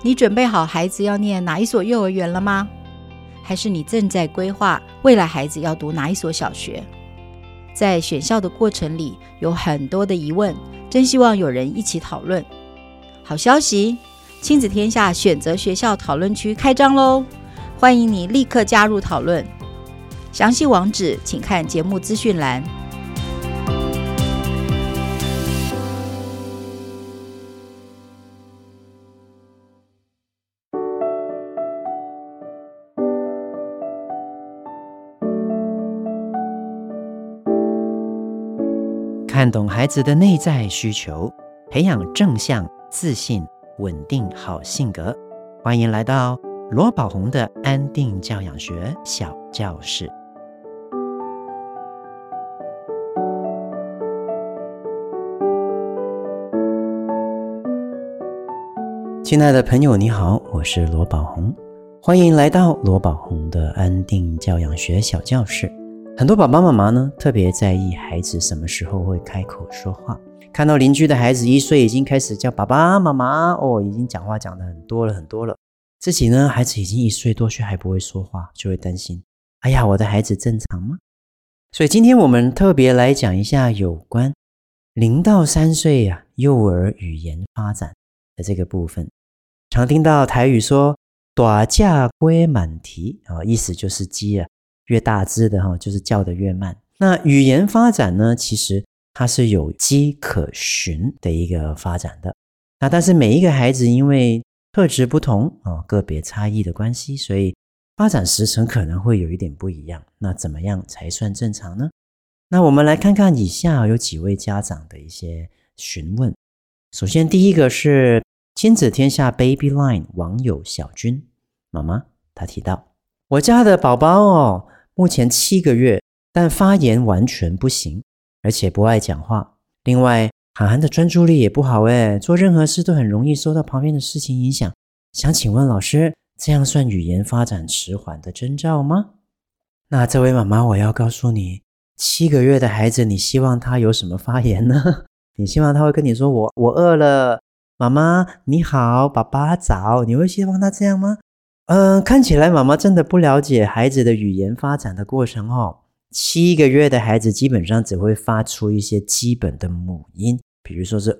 你准备好孩子要念哪一所幼儿园了吗？还是你正在规划未来孩子要读哪一所小学？在选校的过程里有很多的疑问，真希望有人一起讨论。好消息，亲子天下选择学校讨论区开张咯，欢迎你立刻加入讨论。详细网址请看节目资讯栏。 看懂孩子的内在需求，培养正向、自信、稳定好性格。欢迎来到罗宝红的安定教养学小教室。亲爱的朋友你好，我是罗宝红，欢迎来到罗宝红的安定教养学小教室。很多爸爸妈妈呢，特别在意孩子什么时候会开口说话。看到邻居的孩子1岁已经开始叫爸爸妈妈，已经讲话讲得很多了。自己呢，孩子已经1岁多却还不会说话，就会担心，哎呀，我的孩子正常吗？所以今天我们特别来讲一下有关0到3岁幼儿语言发展的这个部分。常听到台语说大只鸡慢啼，意思就是鸡越大只的就是叫得越慢。那语言发展呢，其实它是有迹可循的一个发展的。那但是每一个孩子因为特质不同个别差异的关系，所以发展时程可能会有一点不一样。那怎么样才算正常呢？那我们来看看以下有几位家长的一些询问。首先第一个是亲子天下 Baby Line 网友小军妈妈，她提到，我家的宝宝目前7个月，但发言完全不行，而且不爱讲话。另外涵涵的专注力也不好做任何事都很容易受到旁边的事情影响。想请问老师，这样算语言发展迟缓的征兆吗？那这位妈妈，我要告诉你，7个月的孩子，你希望他有什么发言呢？你希望他会跟你说我饿了，妈妈你好，爸爸早，你会希望他这样吗？看起来妈妈真的不了解孩子的语言发展的过程7个月的孩子基本上只会发出一些基本的母音，比如说是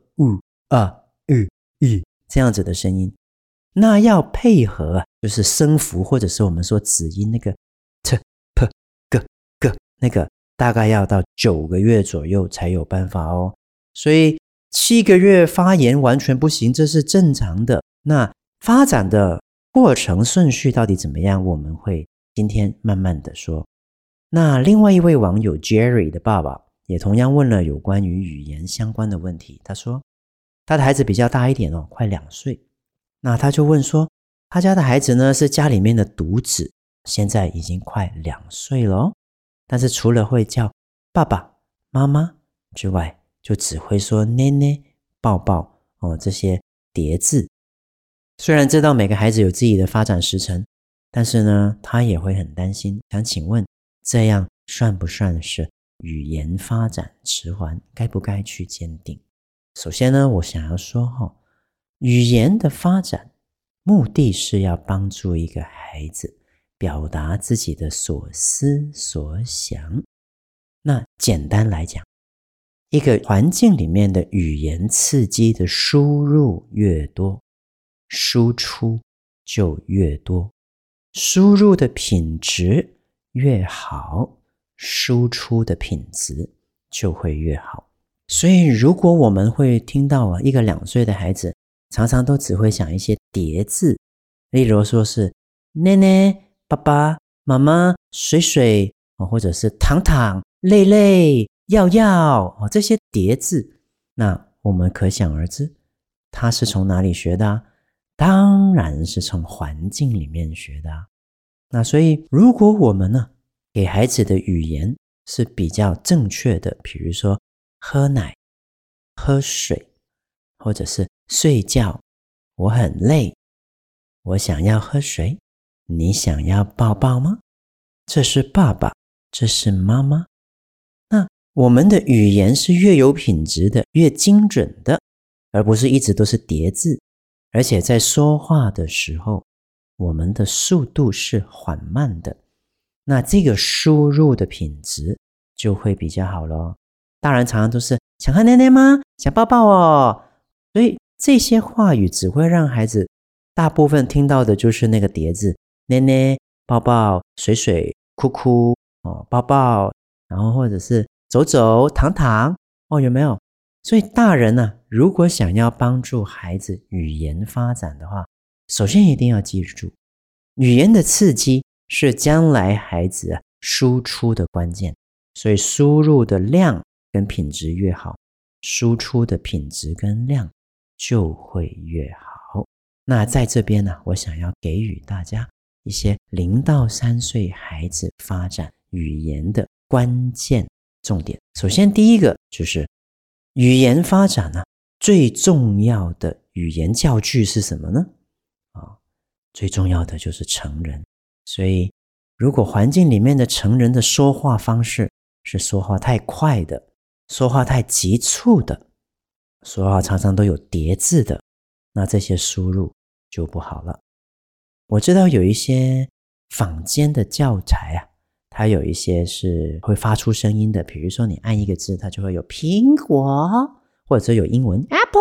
这样子的声音。那要配合就是声符或者是我们说子音那个 t p g g 那个大概要到9个月左右才有办法所以7个月发言完全不行，这是正常的。那发展的过程顺序到底怎么样，我们会今天慢慢的说。那另外一位网友 Jerry 的爸爸也同样问了有关于语言相关的问题。他说他的孩子比较大一点快2岁。那他就问说，他家的孩子呢是家里面的独子，现在已经快2岁了但是除了会叫爸爸妈妈之外，就只会说奶奶抱抱这些叠字。虽然知道每个孩子有自己的发展时程，但是呢他也会很担心，想请问这样算不算是语言发展迟缓，该不该去鉴定？首先呢，我想要说语言的发展目的是要帮助一个孩子表达自己的所思所想。那简单来讲，一个环境里面的语言刺激的输入越多，输出就越多，输入的品质越好，输出的品质就会越好。所以如果我们会听到一个2岁的孩子常常都只会讲一些叠字，例如说是奶奶爸爸妈妈水水或者是糖糖累累要要这些叠字，那我们可想而知他是从哪里学的当然是从环境里面学的那所以如果我们呢给孩子的语言是比较正确的，比如说喝奶喝水，或者是睡觉，我很累，我想要喝水，你想要抱抱吗？这是爸爸，这是妈妈。那我们的语言是越有品质的，越精准的，而不是一直都是叠字， 而且在说话的时候，我们的速度是缓慢的，那这个输入的品质就会比较好咯。大人常常都是想喝奶奶吗？想抱抱哦。所以这些话语只会让孩子大部分听到的就是那个叠字，奶奶、抱抱、水水、哭哭、抱抱，然后或者是走走、躺躺，有没有？所以大人呢，如果想要帮助孩子语言发展的话，首先一定要记住，语言的刺激是将来孩子输出的关键，所以输入的量跟品质越好，输出的品质跟量就会越好。那在这边呢，我想要给予大家一些0到3岁孩子发展语言的关键重点。首先第一个就是语言发展呢，最重要的语言教具是什么呢？最重要的就是成人。所以如果环境里面的成人的说话方式是说话太快的，说话太急促的，说话常常都有叠字的，那这些输入就不好了。我知道有一些坊间的教材它有一些是会发出声音的，比如说你按一个字，它就会有苹果，或者是有英文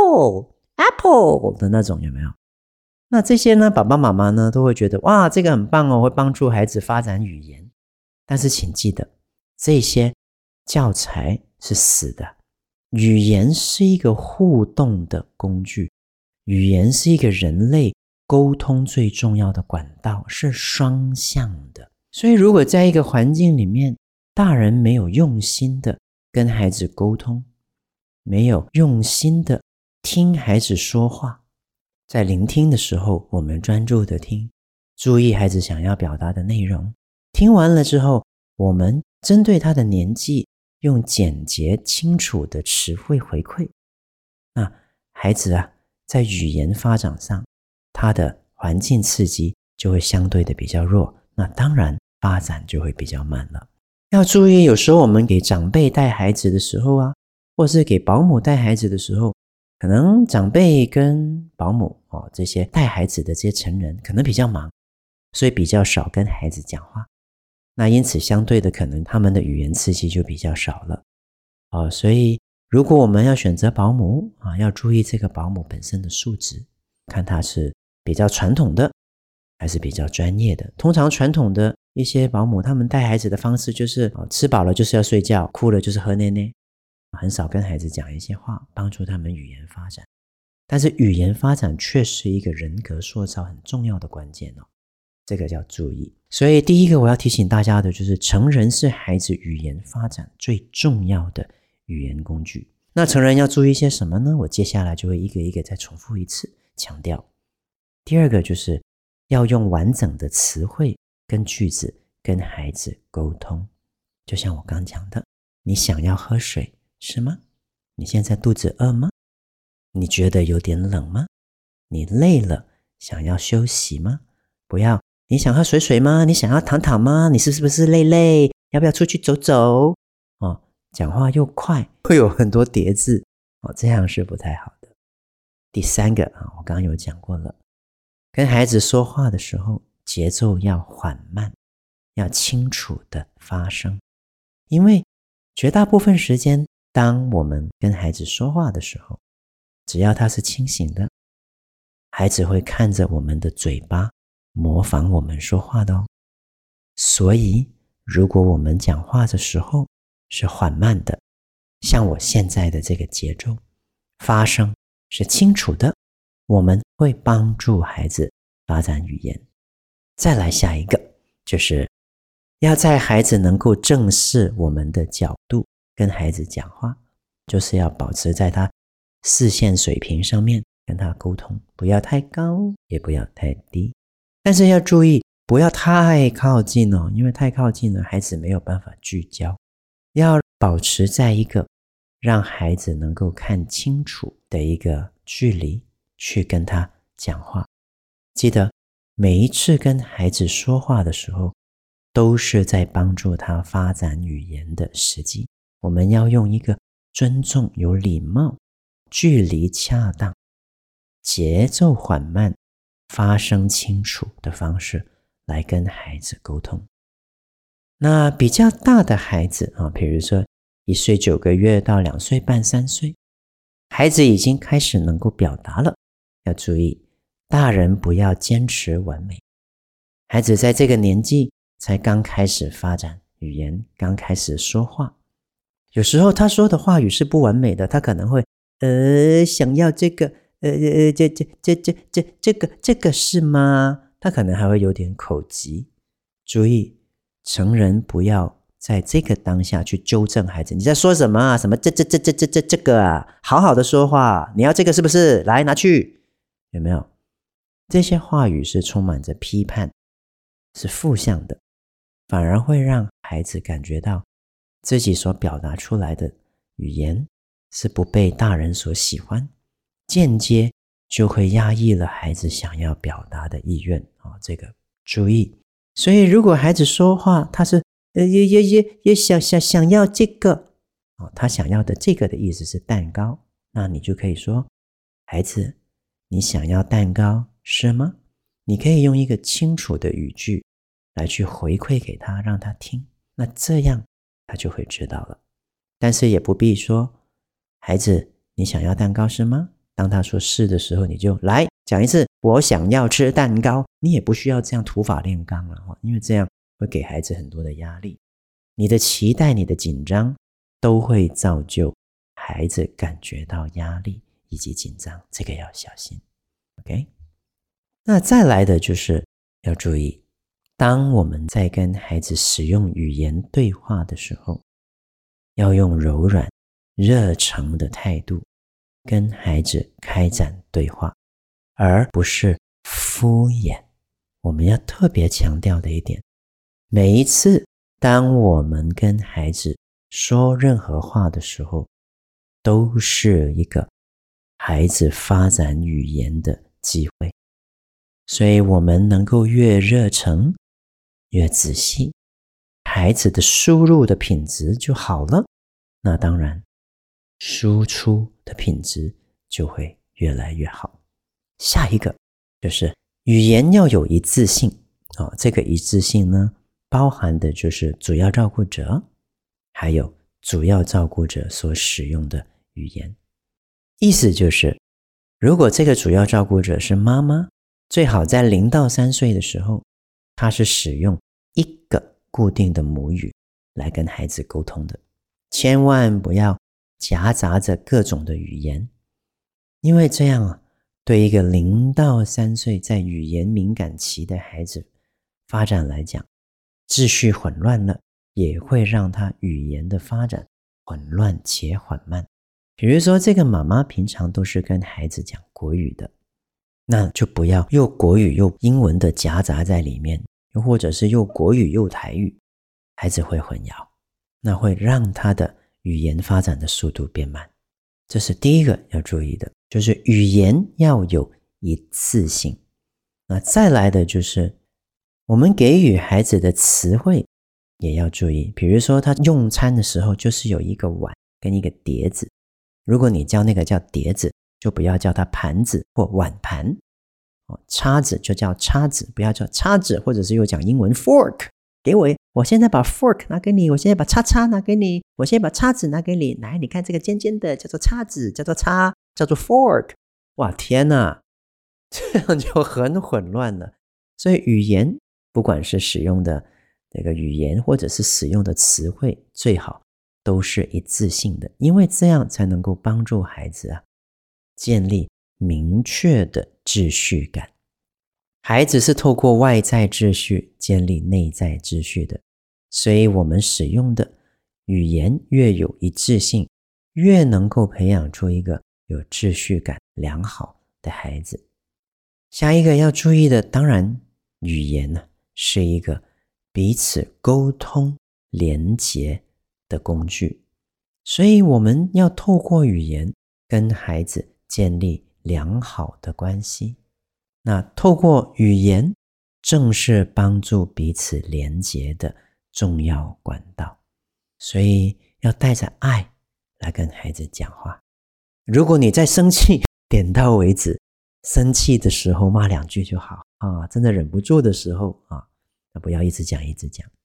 Apple 的那种，有没有？那这些呢，爸爸妈妈呢都会觉得哇，这个很棒哦，会帮助孩子发展语言。但是请记得，这些教材是死的。语言是一个互动的工具，语言是一个人类沟通最重要的管道，是双向的。所以如果在一个环境里面，大人没有用心的跟孩子沟通，没有用心的听孩子说话，在聆听的时候，我们专注的听，注意孩子想要表达的内容。听完了之后，我们针对他的年纪，用简洁清楚的词汇回馈。那孩子在语言发展上，他的环境刺激就会相对的比较弱，那当然发展就会比较慢了。要注意，有时候我们给长辈带孩子的时候或是给保姆带孩子的时候，可能长辈跟保姆这些带孩子的这些成人可能比较忙，所以比较少跟孩子讲话。那因此相对的，可能他们的语言刺激就比较少了。所以如果我们要选择保姆要注意这个保姆本身的素质，看他是比较传统的还是比较专业的。通常传统的一些保姆，他们带孩子的方式就是吃饱了就是要睡觉，哭了就是喝奶奶，很少跟孩子讲一些话，帮助他们语言发展。但是语言发展却是一个人格塑造很重要的关键这个要注意。所以第一个我要提醒大家的就是，成人是孩子语言发展最重要的语言工具。那成人要注意些什么呢？我接下来就会一个一个再重复一次强调。第二个就是要用完整的词汇跟句子跟孩子沟通。就像我刚讲的，你想要喝水是吗？你现在肚子饿吗？你觉得有点冷吗？你累了想要休息吗？不要你想喝水水吗？你想要躺躺吗？你是不是累？要不要出去走走？讲话又快，会有很多叠字这样是不太好的。第三个我刚刚有讲过了，跟孩子说话的时候，节奏要缓慢，要清楚的发声。因为绝大部分时间，当我们跟孩子说话的时候，只要他是清醒的，孩子会看着我们的嘴巴模仿我们说话的所以如果我们讲话的时候是缓慢的，像我现在的这个节奏，发声是清楚的，我们会帮助孩子发展语言。再来下一个，就是要在孩子能够正视我们的角度跟孩子讲话，就是要保持在他视线水平上面跟他沟通，不要太高也不要太低，但是要注意不要太靠近因为太靠近了孩子没有办法聚焦，要保持在一个让孩子能够看清楚的一个距离去跟他讲话。记得每一次跟孩子说话的时候，都是在帮助他发展语言的时机。我们要用一个尊重、有礼貌、距离恰当、 节奏缓慢、发声清楚的方式来跟孩子沟通。那比较大的孩子比如说1岁9个月到2岁半3岁，孩子已经开始能够表达了，要注意大人不要坚持完美。孩子在这个年纪才刚开始发展语言，刚开始说话，有时候他说的话语是不完美的，他可能会想要这个这个是吗？他可能还会有点口急。注意，成人不要在这个当下去纠正孩子，你在说什么啊？什么这个啊？好好的说话，你要这个是不是？来拿去，有没有？这些话语是充满着批判，是负向的，反而会让孩子感觉到自己所表达出来的语言是不被大人所喜欢，间接就会压抑了孩子想要表达的意愿这个注意。所以如果孩子说话他是也想要这个他想要的这个的意思是蛋糕，那你就可以说，孩子，你想要蛋糕是吗？你可以用一个清楚的语句来去回馈给他，让他听，那这样他就会知道了。但是也不必说，孩子，你想要蛋糕是吗？当他说是的时候，你就来讲一次，我想要吃蛋糕。你也不需要这样土法炼钢了，因为这样会给孩子很多的压力。你的期待、你的紧张都会造就孩子感觉到压力以及紧张，这个要小心。 OK， 那再来的就是要注意，当我们在跟孩子使用语言对话的时候，要用柔软热诚的态度跟孩子开展对话，而不是敷衍。我们要特别强调的一点，每一次当我们跟孩子说任何话的时候，都是一个孩子发展语言的机会。所以我们能够越热诚越仔细，孩子的输入的品质就好了，那当然输出的品质就会越来越好。下一个就是语言要有一致性这个一致性呢，包含的就是主要照顾者还有主要照顾者所使用的语言。意思就是如果这个主要照顾者是妈妈，最好在0到3岁的时候，她是使用一个固定的母语来跟孩子沟通的，千万不要夹杂着各种的语言，因为这样对一个0到3岁在语言敏感期的孩子发展来讲，秩序混乱了，也会让他语言的发展混乱且缓慢。比如说这个妈妈平常都是跟孩子讲国语的，那就不要又国语又英文的夹杂在里面，又或者是又国语又台语，孩子会混淆，那会让他的语言发展的速度变慢。这是第一个要注意的，就是语言要有一致性。那再来的就是我们给予孩子的词汇也要注意，比如说他用餐的时候就是有一个碗跟一个碟子，如果你叫那个叫碟子，就不要叫它盘子或碗盘叉子就叫叉子，不要叫叉子，或者是又讲英文 fork， 给我现在把 fork 拿给你，我现在把叉叉拿给你，我现在把叉子拿给你，来你看这个尖尖的叫做叉子，叫做叉，叫做 fork。 哇天哪，这样就很混乱了。所以语言不管是使用的这个语言或者是使用的词汇，最好都是一致性的，因为这样才能够帮助孩子建立明确的秩序感。孩子是透过外在秩序建立内在秩序的，所以我们使用的语言越有一致性，越能够培养出一个有秩序感良好的孩子。下一个要注意的，当然语言是一个彼此沟通连结的工具，所以我们要透过语言跟孩子建立良好的关系。那透过语言正是帮助彼此连结的重要管道，所以要带着爱来跟孩子讲话。如果你在生气，点到为止， 生气的时候骂2句就好啊，真的忍不住的时候啊，那不要一直讲一直讲。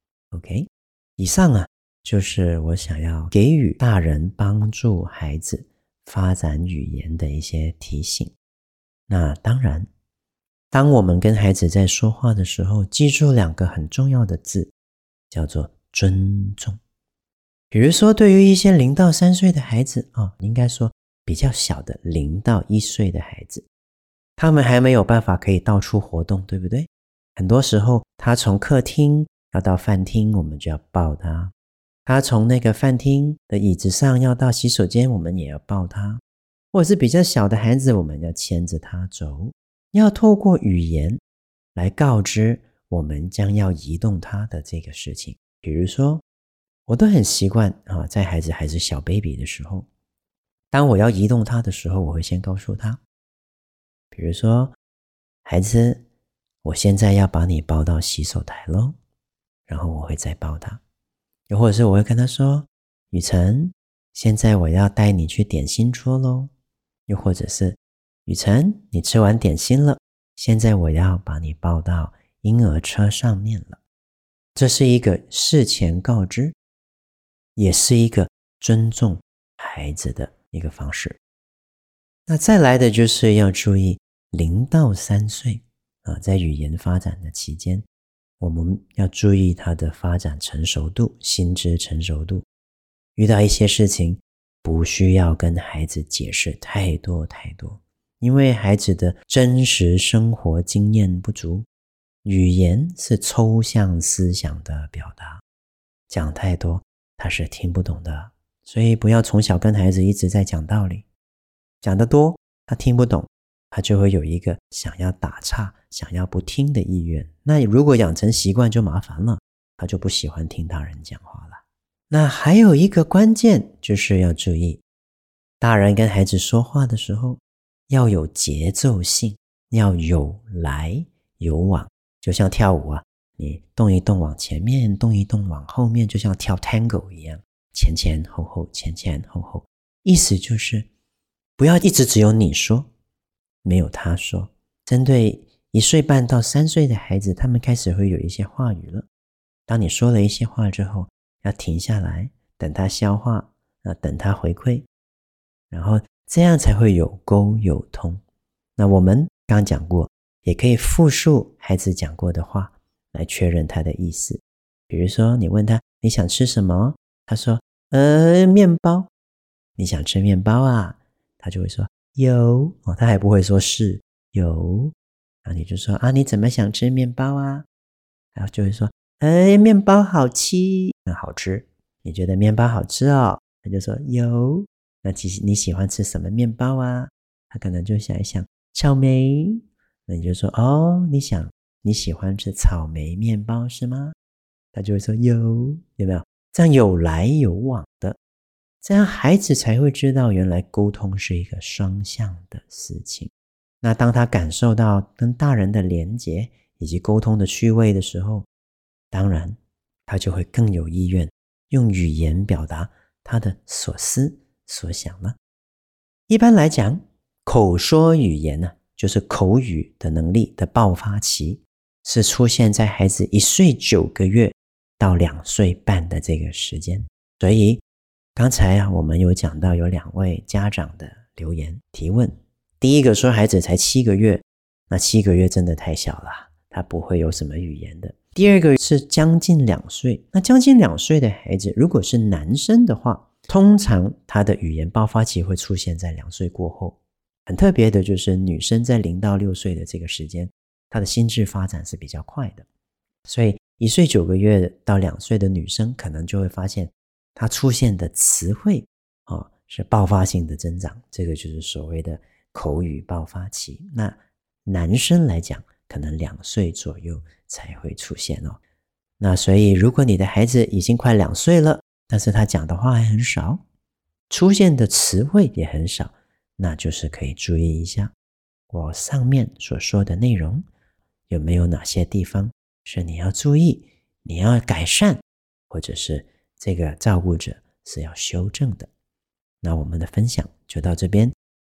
OK， 以上啊就是我想要给予大人帮助孩子发展语言的一些提醒。那当然，当我们跟孩子在说话的时候，记住2个很重要的字，叫做尊重。比如说对于一些0到3岁的孩子应该说比较小的0到1岁的孩子，他们还没有办法可以到处活动，对不对？很多时候他从客厅要到饭厅，我们就要抱他；他从那个饭厅的椅子上要到洗手间，我们也要抱他。或者是比较小的孩子，我们要牵着他走，要透过语言来告知我们将要移动他的这个事情。比如说我都很习惯在孩子还是小 baby 的时候，当我要移动他的时候，我会先告诉他，比如说孩子，我现在要把你抱到洗手台咯，然后我会再抱他。又或者是我会跟他说，雨晨，现在我要带你去点心桌咯。又或者是雨晨，你吃完点心了，现在我要把你抱到婴儿车上面了。这是一个事前告知，也是一个尊重孩子的一个方式。那再来的就是要注意0到3岁在语言发展的期间，我们要注意他的发展成熟度，心智成熟度。遇到一些事情不需要跟孩子解释太多，因为孩子的真实生活经验不足，语言是抽象思想的表达，讲太多他是听不懂的。所以不要从小跟孩子一直在讲道理，讲得多他听不懂，他就会有一个想要打岔，想要不听的意愿。那如果养成习惯就麻烦了，他就不喜欢听大人讲话了。那还有一个关键就是要注意，大人跟孩子说话的时候要有节奏性，要有来有往。就像跳舞你动一动往前面，动一动往后面，就像跳 tango 一样，前前后后，前前后后。意思就是不要一直只有你说，没有他说。针对1岁半到3岁的孩子，他们开始会有一些话语了。当你说了一些话之后，要停下来，等他消化，等他回馈，然后这样才会有沟有通。那我们刚讲过，也可以复述孩子讲过的话来确认他的意思。比如说你问他你想吃什么，他说面包。你想吃面包啊？他就会说有他还不会说是有。然后你就说你怎么想吃面包啊？然后就会说面包好吃，好吃。你觉得面包好吃哦？他就说有。那其实你喜欢吃什么面包啊？他可能就想一想草莓。那你就说你喜欢吃草莓面包是吗？他就会说有没有？这样有来有往的，这样孩子才会知道原来沟通是一个双向的事情。那当他感受到跟大人的连结以及沟通的趣味的时候，当然他就会更有意愿用语言表达他的所思所想了。一般来讲，口说语言就是口语的能力的爆发期，是出现在孩子1岁9个月到2岁半的这个时间。所以刚才我们有讲到有2位家长的留言提问。第一个说孩子才7个月，那7个月真的太小了，他不会有什么语言的。第二个是将近2岁，那将近2岁的孩子如果是男生的话，通常他的语言爆发期会出现在2岁过后。很特别的就是女生在0到6岁的这个时间，她的心智发展是比较快的。所以1岁9个月到2岁的女生可能就会发现她出现的词汇是爆发性的增长，这个就是所谓的口语爆发期。那男生来讲可能2岁左右才会出现那所以如果你的孩子已经快2岁了，但是他讲的话还很少，出现的词汇也很少，那就是可以注意一下我上面所说的内容有没有哪些地方是你要注意，你要改善，或者是这个照顾者是要修正的。那我们的分享就到这边，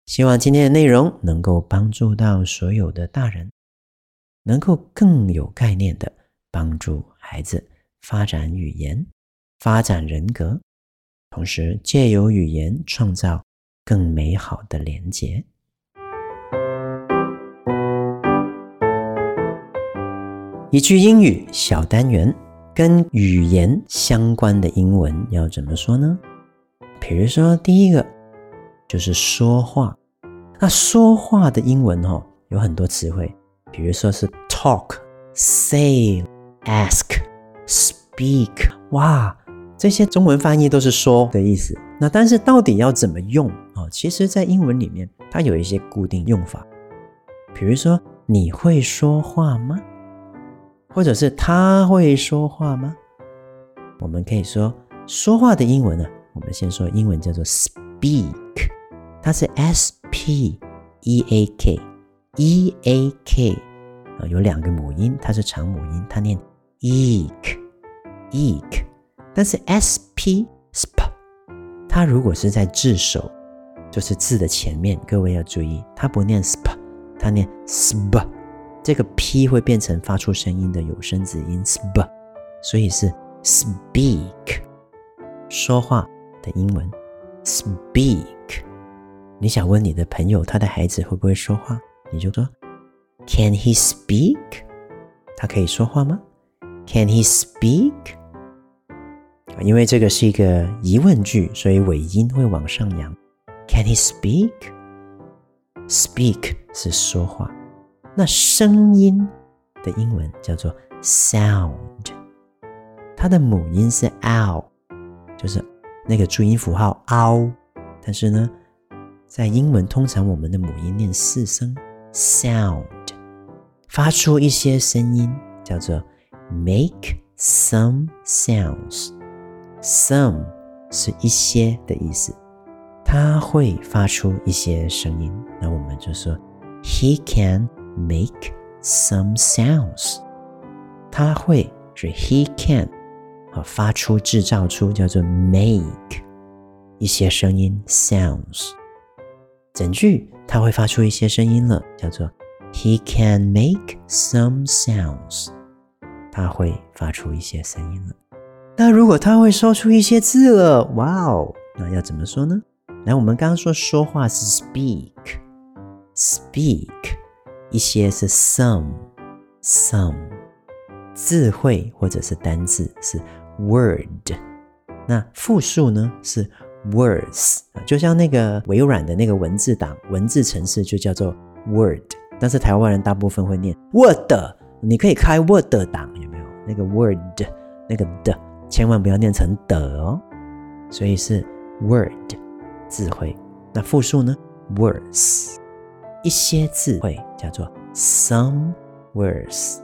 希望今天的内容能够帮助到所有的大人，能够更有概念的帮助孩子发展语言，发展人格，同时借由语言创造更美好的连结。一句英语小单元，跟语言相关的英文要怎么说呢？比如说第一个就是说话。那说话的英文有很多词汇，比如说是 talk, say, ask, speak， 哇，这些中文翻译都是说的意思。那但是到底要怎么用其实在英文里面它有一些固定用法，比如说你会说话吗？或者是他会说话吗？我们可以说说话的英文呢，我们先说英文叫做 speak， 它是 S-P-E-A-K， E-A-K， 有两个母音，它是长母音，它念 eek， 但是 S-P， sp， 它如果是在字首，就是字的前面，各位要注意，它不念 sp， 它念 sp， 这个 P 会变成发出声音的有声子音 sp， 所以是 speak， 说话的英文 speak。 你想问你的朋友他的孩子会不会说话，你就说 Can he speak？ 他可以说话吗？ Can he speak？ 因为这个是一个疑问句，所以尾音会往上扬。 Can he speak？ Speak 是说话，那声音的英文叫做 sound， 它的母音是 ow， 就是那个注音符号 ow， 但是呢在英文通常我们的母音念4声 sound， 发出一些声音叫做 make some sounds， some 是一些的意思，他会发出一些声音，那我们就说 he can make some sounds， 他会是 he can， 发出制造出叫做 make， 一些声音 sounds， 整句他会发出一些声音了，叫做 he can make some sounds， 他会发出一些声音了。那如果他会说出一些字了，哇哦，那要怎么说呢？来，我们刚刚说话是 speak， 一些是 some， 字汇或者是单字是 word， 那复数呢是 words， 就像那个微软的那个文字档，文字程式就叫做 word， 但是台湾人大部分会念 word， 你可以开 word 档，有没有？那个 word 那个的千万不要念成的所以是 word 字汇，那复数呢 words， 一些字汇叫做 some words，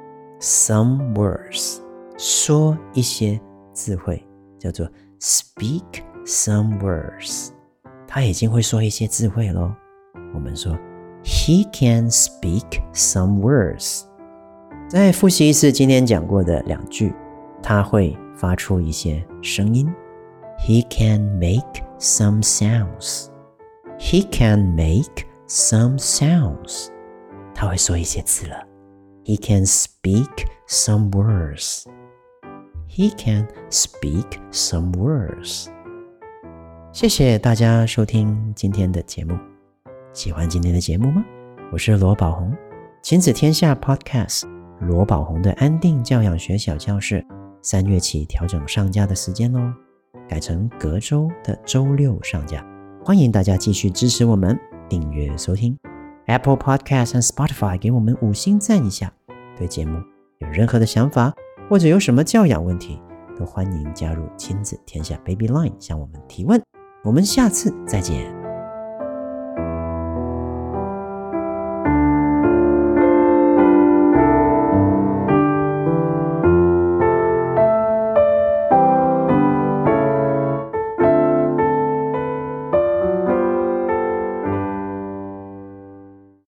说一些字汇叫做 speak some words， 他已经会说一些字汇咯，我们说 he can speak some words。 再复习一次今天讲过的两句，他会发出一些声音， he can make some sounds， he can make some sounds， 他会说一些字了， he can speak some words， he can speak some words。 谢谢大家收听今天的节目，喜欢今天的节目吗？我是罗宝红，亲子天下 Podcast， 罗宝红的安定教养学小教室3月起调整上架的时间咯，改成隔周的周六上架，欢迎大家继续支持我们，订阅收听 Apple Podcast 和 Spotify， 给我们5星赞一下。对节目有任何的想法或者有什么教养问题，都欢迎加入亲子天下 Baby Line 向我们提问。我们下次再见。